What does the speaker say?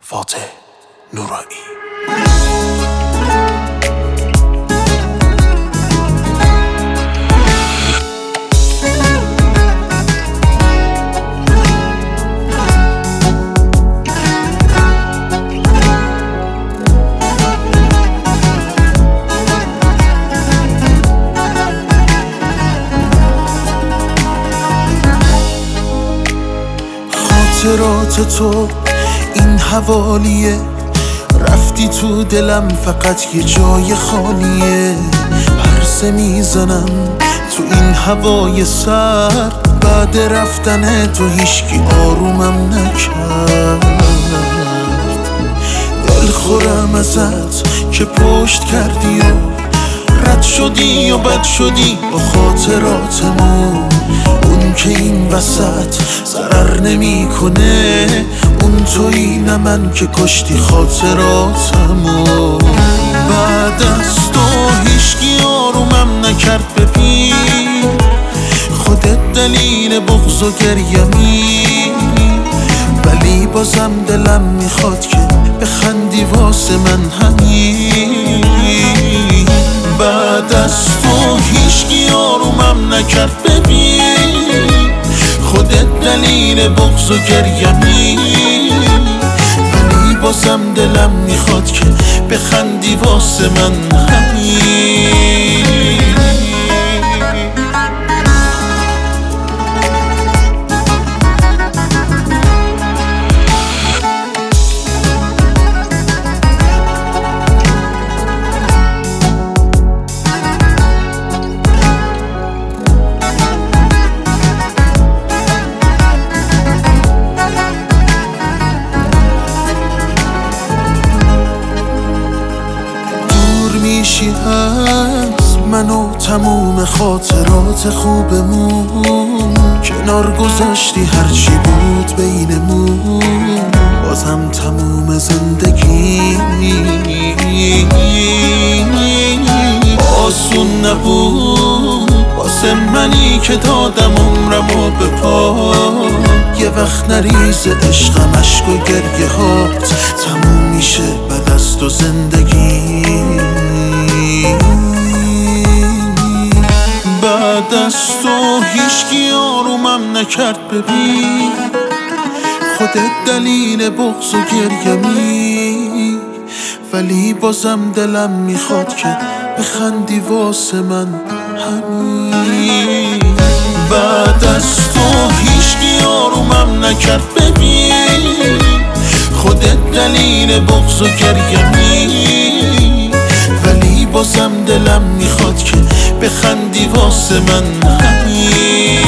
فاتح نورایی. خاطرات تو این حوالیه، رفتی تو دلم فقط یه جای خالیه. پرسه میزنم تو این هوای سرد، بعد رفتن تو هیچکی آرومم نکرد. دل خورم ازت که پشت کردی و رد شدی و بد شدی با خاطراتمون. اون که این وسط ضرر نمی کنه، اون تویی نه من که کشتی خاطراتمو. بعد از تو هیچکی آرومم نکرد، ببین خودت دلیل بغض و گریمی. ولی بازم دلم میخواد که بخندی واسه من همین. بعد از تو هیچکی آرومم نکرد، ببین خودت دلیل بغض و گریمی. ولی بازم دلم میخواد که بخندی واسه من همین. میشی از من و تموم خاطرات خوبمون. کنار گذاشتی هرچی بود بینمون، بازم تموم زندگی آسون نبود واسه منی که دادم عمرمو به پا. یه وقت نریز عشقم، عشق و گریه هات تموم میشه بعد از تو زندگی. بعد از تو هیچکی آرومم نکرد، ببین خودت دلیل بغض و گریمی. ولی بازم دلم میخواد که بخندی واسه من همین. بعد از تو هیچکی آرومم نکرد، ببین خودت دلیل بغض و گریمی. ولی بازم دلم میخواد که بخندی واسه من همین.